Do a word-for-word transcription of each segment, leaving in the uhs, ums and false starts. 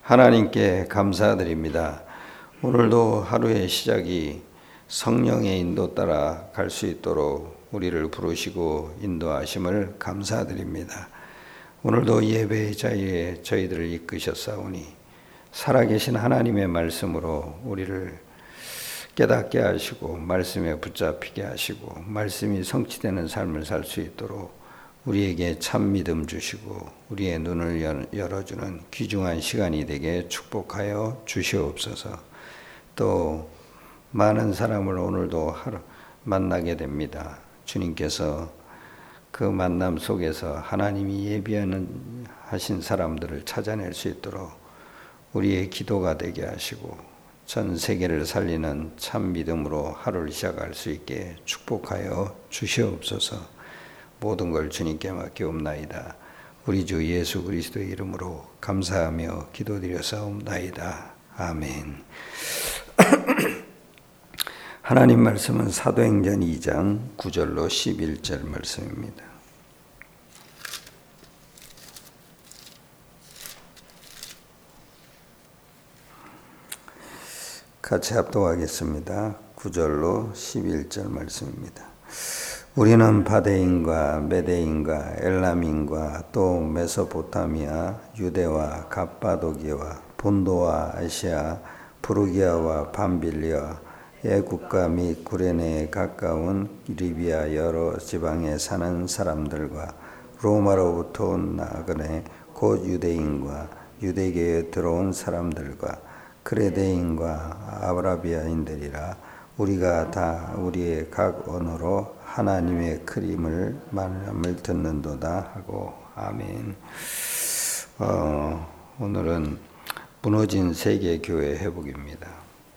하나님께 감사드립니다. 오늘도 하루의 시작이 성령의 인도 따라 갈 수 있도록 우리를 부르시고 인도하심을 감사드립니다. 오늘도 예배의 자리에 저희들을 이끄셨사오니 살아계신 하나님의 말씀으로 우리를 깨닫게 하시고 말씀에 붙잡히게 하시고 말씀이 성취되는 삶을 살 수 있도록 우리에게 참 믿음 주시고 우리의 눈을 열어주는 귀중한 시간이 되게 축복하여 주시옵소서. 또 많은 사람을 오늘도 하루 만나게 됩니다. 주님께서 그 만남 속에서 하나님이 예비하는 하신 사람들을 찾아낼 수 있도록 우리의 기도가 되게 하시고 전 세계를 살리는 참 믿음으로 하루를 시작할 수 있게 축복하여 주시옵소서. 모든 걸 주님께 맡기옵나이다. 우리 주 예수 그리스도의 이름으로 감사하며 기도드려사옵나이다. 아멘. 하나님 말씀은 사도행전 이 장 구 절로 십일 절 말씀입니다. 같이 합독하겠습니다. 구 절로 십일 절 말씀입니다. 우리는 바데인과 메데인과 엘람인과 또 메소포타미아, 유대와 갑바도기와 본도와 아시아, 부르기아와 밤빌리아, 애국가 및 구레네에 가까운 리비아 여러 지방에 사는 사람들과 로마로부터 온 나그네 곧 유대인과 유대계에 들어온 사람들과 크레데인과 아라비아인들이라 우리가 다 우리의 각 언어로 하나님의 크림을 말함을 듣는도다 하고 아멘. 어, 오늘은 무너진 세계 교회 회복입니다.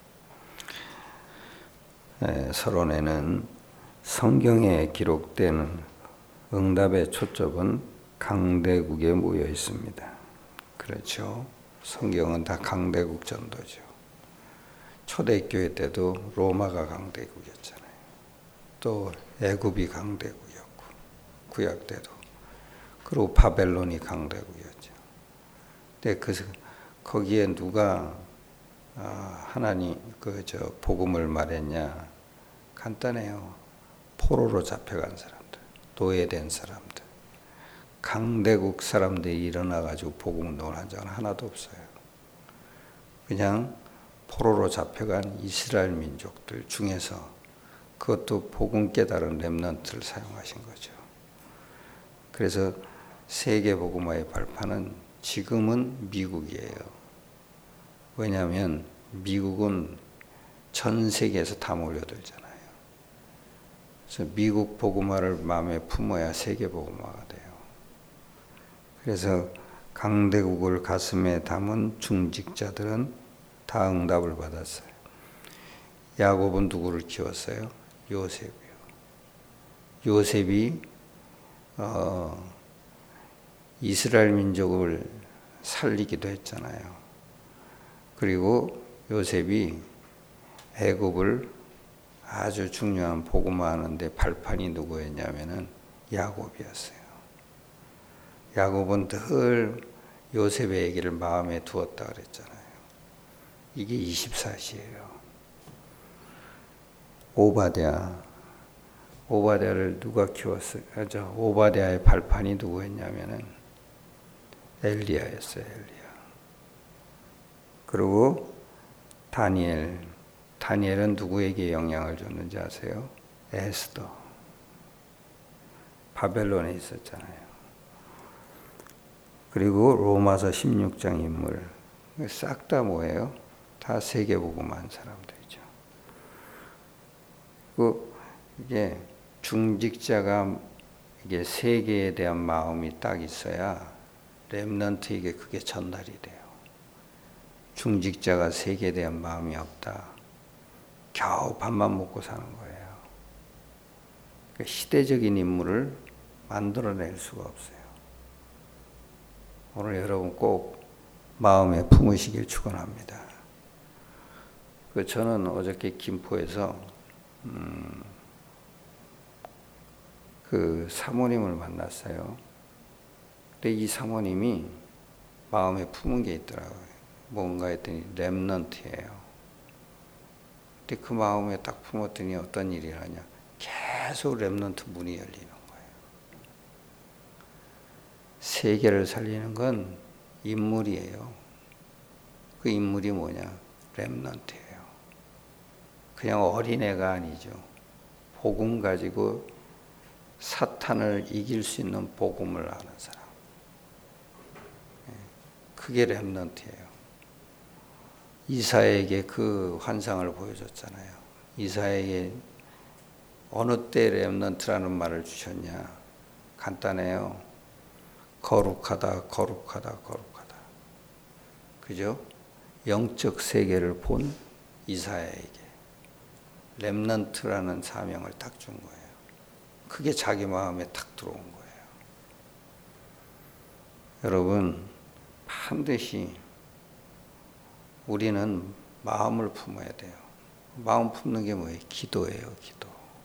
에, 서론에는 성경에 기록된 응답의 초점은 강대국에 모여 있습니다. 그렇죠. 성경은 다 강대국 전도죠. 초대교회 때도 로마가 강대국이었잖아요. 또 애굽이 강대국이었고 구약 때도 그리고 바벨론이 강대국이었죠. 근데 그 거기에 누가 아, 하나님 그 저 복음을 말했냐? 간단해요. 포로로 잡혀간 사람들, 노예된 사람들, 강대국 사람들이 일어나 가지고 복음 운동을 한 적은 하나도 없어요. 그냥 포로로 잡혀간 이스라엘 민족들 중에서 그것도 복음 깨달은 렘넌트를 사용하신 거죠. 그래서 세계 복음화의 발판은 지금은 미국이에요. 왜냐하면 미국은 전 세계에서 다 몰려들잖아요. 그래서 미국 복음화를 마음에 품어야 세계 복음화가 돼요. 그래서 강대국을 가슴에 담은 중직자들은 다 응답을 받았어요. 야곱은 누구를 키웠어요? 요셉이요. 요셉이 어, 이스라엘 민족을 살리기도 했잖아요. 그리고 요셉이 애굽을 아주 중요한 복음화하는데 발판이 누구였냐면은 야곱이었어요. 야곱은 늘 요셉의 얘기를 마음에 두었다 그랬잖아요. 이게 이십사 시예요. 오바댜, 오바댜를 누가 키웠어요? 저 오바댜의 발판이 누구였냐면은 엘리야였어요. 엘리야. 그리고 다니엘, 다니엘은 누구에게 영향을 줬는지 아세요? 에스더. 바벨론에 있었잖아요. 그리고 로마서 십육 장 인물, 싹 다 뭐예요? 다 세계복음한 사람들이죠. 그 이게 중직자가 이게 세계에 대한 마음이 딱 있어야 렘넌트에게 그게 전달이 돼요. 중직자가 세계에 대한 마음이 없다. 겨우 밥만 먹고 사는 거예요. 그러니까 시대적인 인물을 만들어낼 수가 없어요. 오늘 여러분 꼭 마음에 품으시길 축원합니다. 그 저는 어저께 김포에서 음, 그 사모님을 만났어요. 근데 이 사모님이 마음에 품은 게 있더라고요. 뭔가 했더니 렘넌트예요. 근데 그 마음에 딱 품었더니 어떤 일이 하냐. 계속 렘넌트 문이 열리는 거예요. 세계를 살리는 건 인물이에요. 그 인물이 뭐냐? 렘넌트예요. 그냥 어린애가 아니죠. 복음 가지고 사탄을 이길 수 있는 복음을 아는 사람. 그게 렘넌트예요. 이사야에게 그 환상을 보여줬잖아요. 이사야에게 어느 때 렘넌트라는 말을 주셨냐? 간단해요. 거룩하다, 거룩하다, 거룩하다. 그죠? 영적 세계를 본 이사야에게 렘넌트라는 사명을 딱 준 거예요. 그게 자기 마음에 탁 들어온 거예요. 여러분, 반드시 우리는 마음을 품어야 돼요. 마음 품는 게 뭐예요? 기도예요, 기도.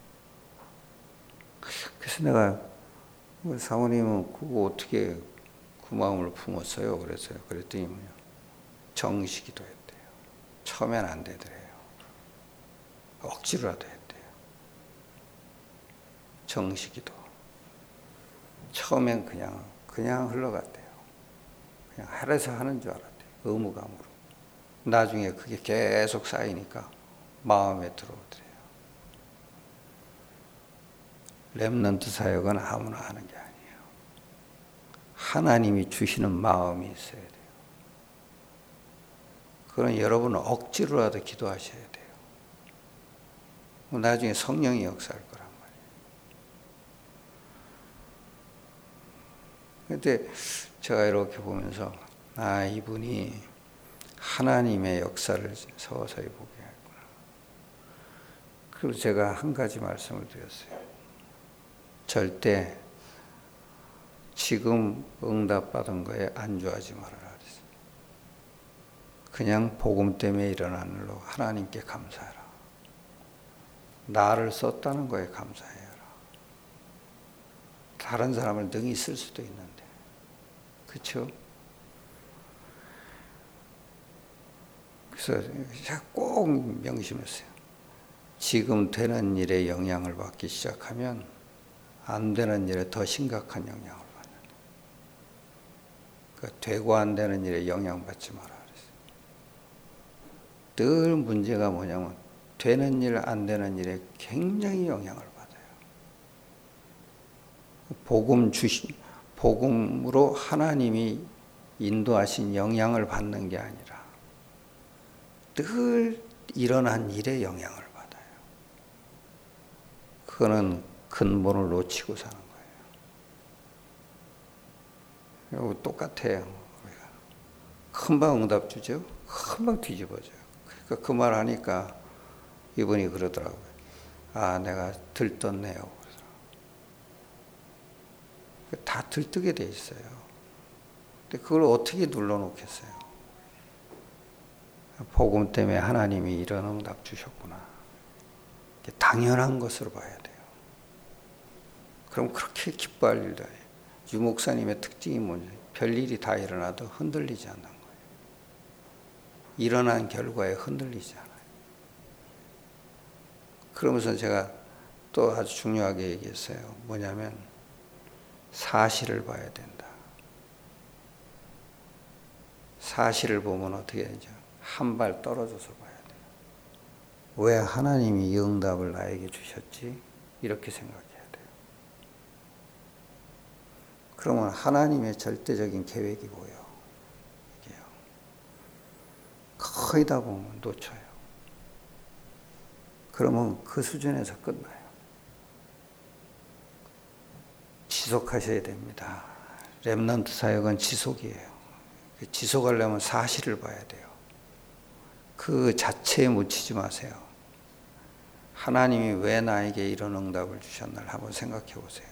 그래서 내가 사모님은 그거 어떻게 그 마음을 품었어요? 그랬어요. 그랬더니 뭐냐? 정시 기도했대요. 처음엔 안 되더래요. 억지로라도 했대요. 정시 기도. 처음엔 그냥 그냥 흘러갔대요. 그냥 하래서 하는 줄 알았대요. 의무감으로. 나중에 그게 계속 쌓이니까 마음에 들어오더래요. 렘넌트 사역은 아무나 하는 게 아니에요. 하나님이 주시는 마음이 있어야 돼요. 그건 여러분은 억지로라도 기도하셔야 돼요. 나중에 성령이 역사할 거란 말이에요. 근데 제가 이렇게 보면서 아, 이분이 하나님의 역사를 서서히 보게 했구나. 그리고 제가 한 가지 말씀을 드렸어요. 절대 지금 응답받은 거에 안주하지 말아라 그랬어요. 그냥 복음 때문에 일어나는 일로 하나님께 감사해라. 나를 썼다는 거에 감사해라. 다른 사람을 능히 쓸 수도 있는데. 그렇죠? 그래서 꼭 명심했어요. 지금 되는 일에 영향을 받기 시작하면 안 되는 일에 더 심각한 영향을 받는. 그러니까 되고 안 되는 일에 영향받지 마라 그랬어요. 늘 문제가 뭐냐면 되는 일, 안 되는 일에 굉장히 영향을 받아요. 복음 주신, 복음으로 하나님이 인도하신 영향을 받는 게 아니라 늘 일어난 일에 영향을 받아요. 그거는 근본을 놓치고 사는 거예요. 똑같아요. 금방 응답 주죠. 금방 뒤집어져요. 그러니까 그 말 하니까 이분이 그러더라고요. 아, 내가 들떴네요. 다 들뜨게 돼 있어요. 근데 그걸 어떻게 눌러놓겠어요? 복음 때문에 하나님이 이런 응답 주셨구나. 당연한 것으로 봐야 돼요. 그럼 그렇게 기뻐할 일도 아니에요. 유 목사님의 특징이 뭐냐? 별일이 다 일어나도 흔들리지 않는 거예요. 일어난 결과에 흔들리지 않아요. 그러면서 제가 또 아주 중요하게 얘기했어요. 뭐냐면 사실을 봐야 된다. 사실을 보면 어떻게 되죠? 한 발 떨어져서 봐야 돼요. 왜 하나님이 이 응답을 나에게 주셨지? 이렇게 생각해야 돼요. 그러면 하나님의 절대적인 계획이 뭐예요? 이게요. 거의 다 보면 놓쳐요. 그러면 그 수준에서 끝나요. 지속하셔야 됩니다. 렘넌트 사역은 지속이에요. 지속하려면 사실을 봐야 돼요. 그 자체에 묻히지 마세요. 하나님이 왜 나에게 이런 응답을 주셨나를 한번 생각해 보세요.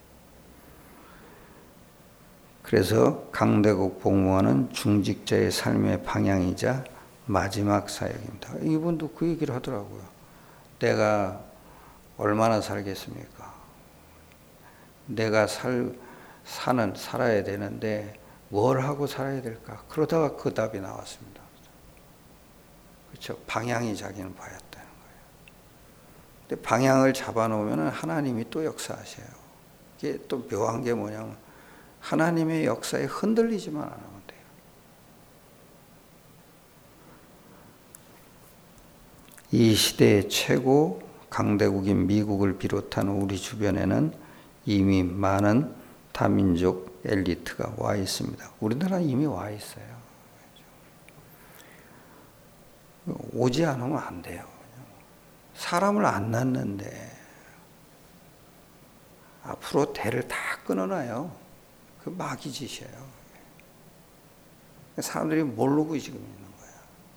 그래서 강대국 복무원은 중직자의 삶의 방향이자 마지막 사역입니다. 이분도 그 얘기를 하더라고요. 내가 얼마나 살겠습니까? 내가 살, 사는, 살아야 되는데 뭘 하고 살아야 될까? 그러다가 그 답이 나왔습니다. 그렇죠. 방향이 자기는 보였다는 거예요. 근데 방향을 잡아놓으면 하나님이 또 역사하세요. 이게 또 묘한 게 뭐냐면 하나님의 역사에 흔들리지만 않으면 돼요. 이 시대의 최고 강대국인 미국을 비롯한 우리 주변에는 이미 많은 다민족 엘리트가 와 있습니다. 우리나라 이미 와 있어요. 오지 않으면 안 돼요. 사람을 안 낳는데 앞으로 대를 다 끊어놔요. 그 마귀 짓이에요. 사람들이 모르고 지금 있는 거야.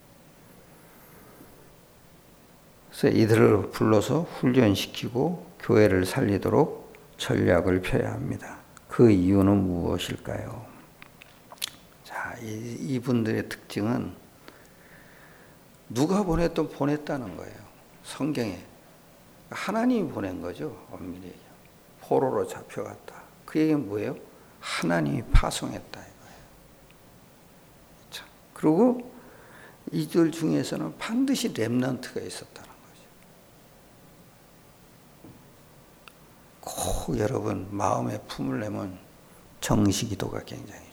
그래서 이들을 불러서 훈련시키고 교회를 살리도록 전략을 펴야 합니다. 그 이유는 무엇일까요? 자, 이, 이분들의 특징은 누가 보냈든 보냈다는 거예요. 성경에. 하나님이 보낸 거죠. 엄밀히 얘기하면. 포로로 잡혀갔다. 그 얘기는 뭐예요? 하나님이 파송했다 이거예요. 자, 그리고 이들 중에서는 반드시 렘넌트가 있었다는 거죠. 꼭 여러분 마음에 품을 내면 정시기도가 굉장히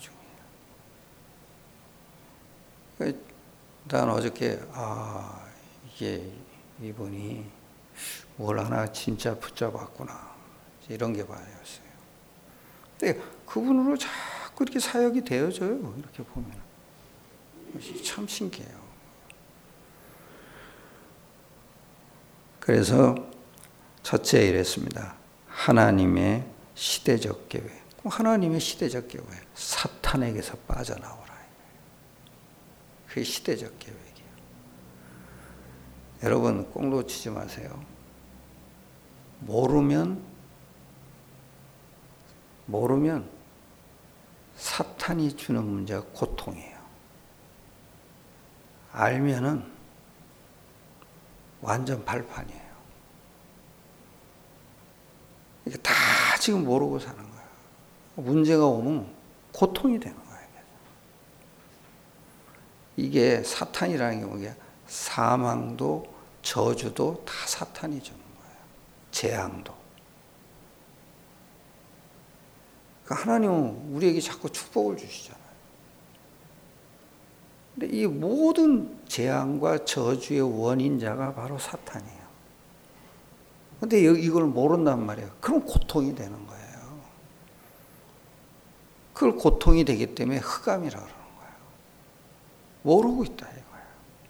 중요해요. 난 어저께 아 이게 이분이 뭘 하나 진짜 붙잡았구나 이런 게 보였어요. 근데 그분으로 자꾸 이렇게 사역이 되어져요. 이렇게 보면 참 신기해요. 그래서 첫째 이랬습니다. 하나님의 시대적 계획. 하나님의 시대적 계획. 사탄에게서 빠져나오라. 그게 시대적 계획이에요. 여러분 꼭 놓치지 마세요. 모르면 모르면 사탄이 주는 문제가 고통이에요. 알면은 완전 발판이에요. 이게 다 지금 모르고 사는 거야. 문제가 오면 고통이 되는 거예요. 이게 사탄이라는 게 뭐냐? 사망도 저주도 다 사탄이 주는 거예요. 재앙도. 그러니까 하나님은 우리에게 자꾸 축복을 주시잖아요. 근데 이 모든 재앙과 저주의 원인자가 바로 사탄이에요. 근데 이걸 모른단 말이에요. 그럼 고통이 되는 거예요. 그걸 고통이 되기 때문에 흑암이라고 그러는 거예요. 모르고 있다 이거예요.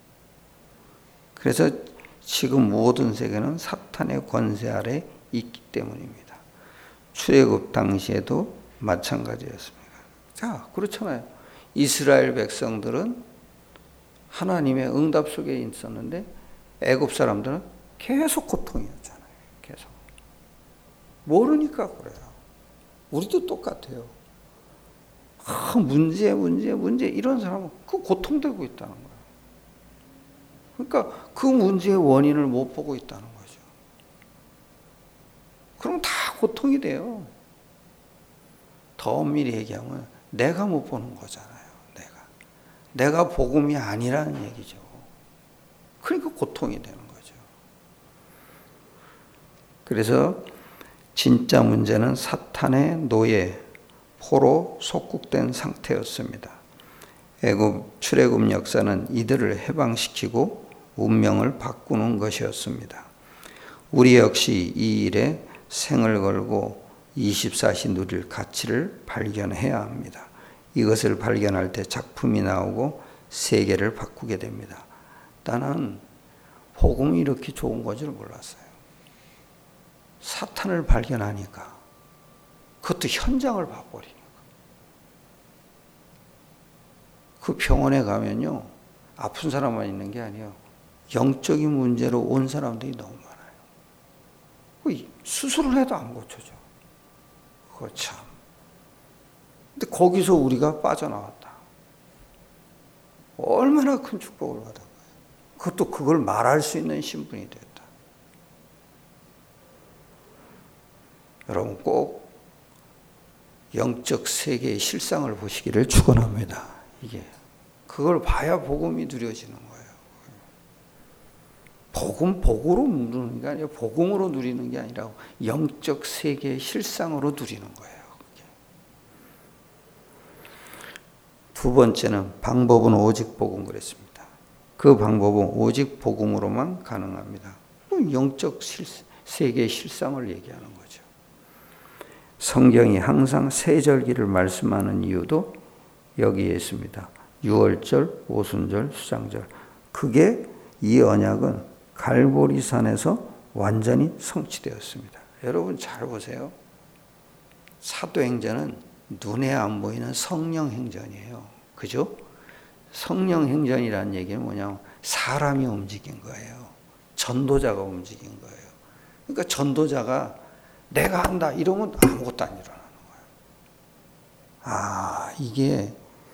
그래서 지금 모든 세계는 사탄의 권세 아래 있기 때문입니다. 출애굽 당시에도 마찬가지였습니다. 자, 그렇잖아요. 이스라엘 백성들은 하나님의 응답 속에 있었는데 애굽 사람들은 계속 고통이었잖아요. 계속. 모르니까 그래요. 우리도 똑같아요. 아, 문제, 문제, 문제 이런 사람은 그 고통되고 있다는 거예요. 그러니까 그 문제의 원인을 못 보고 있다는 거죠. 그럼 다 고통이 돼요. 더 엄밀히 얘기하면 내가 못 보는 거잖아요. 내가. 내가 복음이 아니라는 얘기죠. 그러니까 고통이 되는 거죠. 그래서 진짜 문제는 사탄의 노예, 포로 속국된 상태였습니다. 애굽 출애굽 역사는 이들을 해방시키고 운명을 바꾸는 것이었습니다. 우리 역시 이 일에 생을 걸고 이십사 시 누릴 가치를 발견해야 합니다. 이것을 발견할 때 작품이 나오고 세계를 바꾸게 됩니다. 나는 복음이 이렇게 좋은 것을 몰랐어요. 사탄을 발견하니까 그것도 현장을 봐버리니까. 그 병원에 가면요, 아픈 사람만 있는 게 아니에요. 영적인 문제로 온 사람들이 너무 많아요. 수술을 해도 안 고쳐져. 그거 참. 근데 거기서 우리가 빠져나왔다. 얼마나 큰 축복을 받은 거예요. 그것도 그걸 말할 수 있는 신분이 됐다. 여러분 꼭 영적 세계의 실상을 보시기를 축원합니다. 이게 그걸 봐야 복음이 누려지는 거예요. 복음 복으로 누리는 게 아니라 복음으로 누리는 게 아니라 영적 세계의 실상으로 누리는 거예요. 두 번째는 방법은 오직 복음 그랬습니다. 그 방법은 오직 복음으로만 가능합니다. 영적 실, 세계의 실상을 얘기하는 거죠. 성경이 항상 세절기를 말씀하는 이유도 여기에 있습니다. 유월절, 오순절, 수장절. 그게 이 언약은 갈보리산에서 완전히 성취되었습니다. 여러분 잘 보세요. 사도행전은 눈에 안 보이는 성령 행전이에요. 그죠? 성령 행전이라는 얘기는 뭐냐면 사람이 움직인 거예요. 전도자가 움직인 거예요. 그러니까 전도자가 내가 한다 이러면 아무것도 안 일어나는 거예요. 아, 이게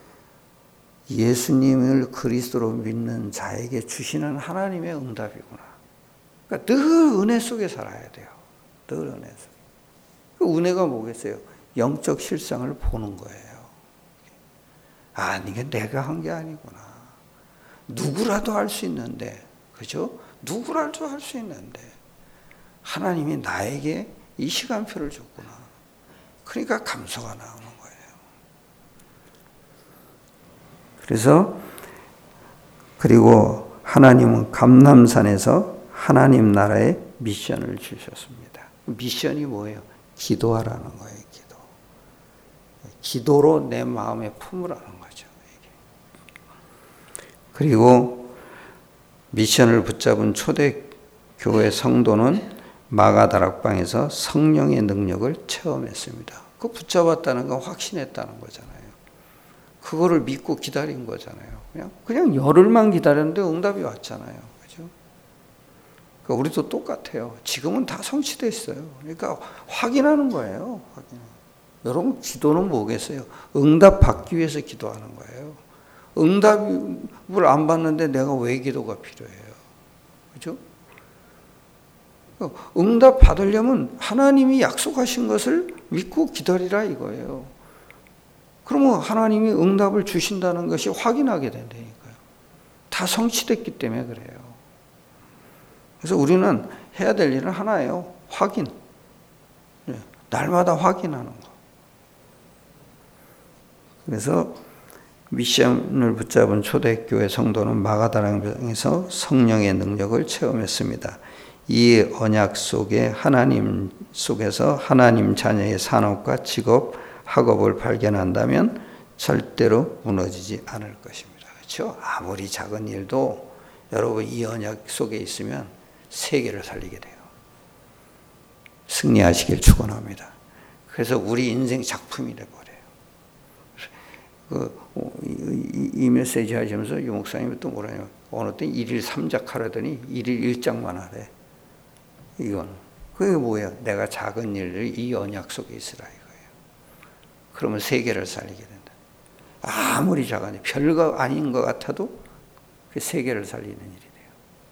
예수님을 그리스도로 믿는 자에게 주시는 하나님의 응답이구나. 그러니까 늘 은혜 속에 살아야 돼요. 늘 은혜 속에. 그 은혜가 뭐겠어요? 영적 실상을 보는 거예요. 아, 이게 내가 한 게 아니구나. 누구라도 할 수 있는데, 그죠? 누구라도 할 수 있는데, 하나님이 나에게 이 시간표를 줬구나. 그러니까 감사가 나오는 거예요. 그래서, 그리고 하나님은 감람산에서 하나님 나라의 미션을 주셨습니다. 미션이 뭐예요? 기도하라는 거예요, 기도. 기도로 내 마음에 품으라는 거죠. 이게. 그리고 미션을 붙잡은 초대교회 성도는 마가다락방에서 성령의 능력을 체험했습니다. 그 붙잡았다는 건 확신했다는 거잖아요. 그거를 믿고 기다린 거잖아요. 그냥, 그냥 열흘만 기다렸는데 응답이 왔잖아요. 그죠? 그러니까 우리도 똑같아요. 지금은 다 성취되어 있어요. 그러니까 확인하는 거예요. 확인. 여러분, 기도는 뭐겠어요? 응답 받기 위해서 기도하는 거예요. 응답을 안 받는데 내가 왜 기도가 필요해요? 그죠? 응답 받으려면 하나님이 약속하신 것을 믿고 기다리라 이거예요. 그러면 하나님이 응답을 주신다는 것이 확인하게 된다니까요. 다 성취됐기 때문에 그래요. 그래서 우리는 해야 될 일은 하나예요. 확인. 날마다 확인하는 거. 그래서 미션을 붙잡은 초대교회 성도는 마가다락방에서 성령의 능력을 체험했습니다. 이 언약 속에 하나님 속에서 하나님 자녀의 산업과 직업, 학업을 발견한다면 절대로 무너지지 않을 것입니다. 그렇죠? 아무리 작은 일도 여러분 이 언약 속에 있으면 세계를 살리게 돼요. 승리하시길 축원합니다. 그래서 우리 인생 작품이 돼버려요. 그, 이, 이 메시지 하시면서 유 목사님이 또 뭐라냐면 어느 때 일일 삼작 하라더니 일일 일작만 하래. 이건 그게 뭐야? 내가 작은 일을 이 언약 속에 있으라 이거예요. 그러면 세계를 살리게 된다. 아무리 작은 일, 별거 아닌 것 같아도 그 세계를 살리는 일이 돼요.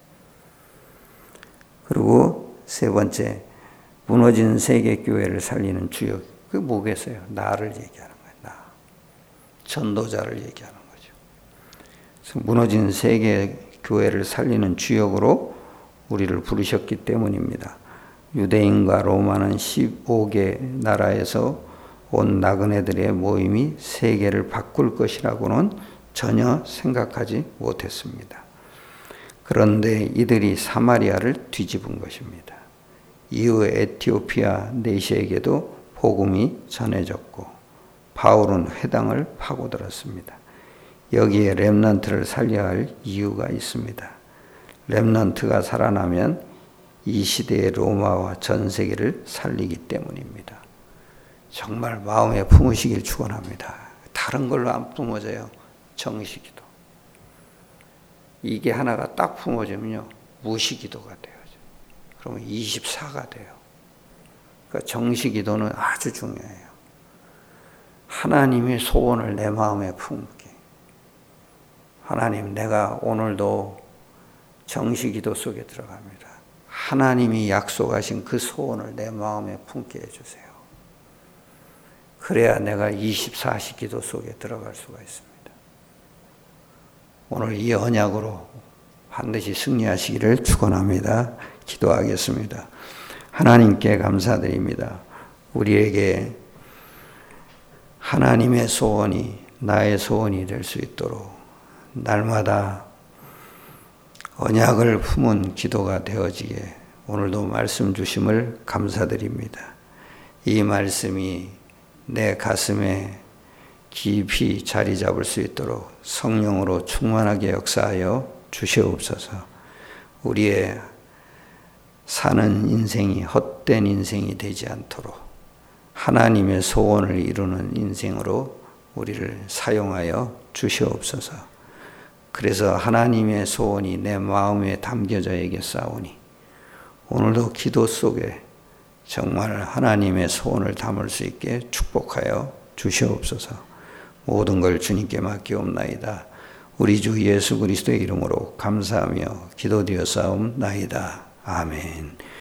그리고 세 번째, 무너진 세계 교회를 살리는 주역. 그게 뭐겠어요? 나를 얘기하는 거예요. 나. 전도자를 얘기하는 거죠. 그래서 무너진 세계 교회를 살리는 주역으로 우리를 부르셨기 때문입니다. 유대인과 로마는 십오 개 나라에서 온 나그네들의 모임이 세계를 바꿀 것이라고는 전혀 생각하지 못했습니다. 그런데 이들이 사마리아를 뒤집은 것입니다. 이후 에티오피아 내시에게도 복음이 전해졌고 바울은 회당을 파고들었습니다. 여기에 렘넌트를 살려야 할 이유가 있습니다. 렘넌트가 살아나면 이 시대의 로마와 전 세계를 살리기 때문입니다. 정말 마음에 품으시길 축원합니다. 다른 걸로 안 품어져요. 정식기도. 이게 하나가 딱 품어지면요. 무시기도가 돼요. 그러면 이십사가 돼요. 그러니까 정식기도는 아주 중요해요. 하나님의 소원을 내 마음에 품게. 하나님, 내가 오늘도 정식기도 속에 들어갑니다. 하나님이 약속하신 그 소원을 내 마음에 품게 해주세요. 그 그래야 내가 이십사 시 기도 속에 들어갈 수가 있습니다. 오늘 이 언약으로 반드시 승리하시기를 축원합니다. 기도하겠습니다. 하나님께 감사드립니다. 우리에게 하나님의 소원이 나의 소원이 될 수 있도록 날마다 언약을 품은 기도가 되어지게 오늘도 말씀 주심을 감사드립니다. 이 말씀이 내 가슴에 깊이 자리 잡을 수 있도록 성령으로 충만하게 역사하여 주시옵소서. 우리의 사는 인생이 헛된 인생이 되지 않도록 하나님의 소원을 이루는 인생으로 우리를 사용하여 주시옵소서. 그래서 하나님의 소원이 내 마음에 담겨져 있겠사오니 오늘도 기도 속에 정말 하나님의 소원을 담을 수 있게 축복하여 주시옵소서. 모든 걸 주님께 맡기옵나이다. 우리 주 예수 그리스도의 이름으로 감사하며 기도드렸사옵나이다. 아멘.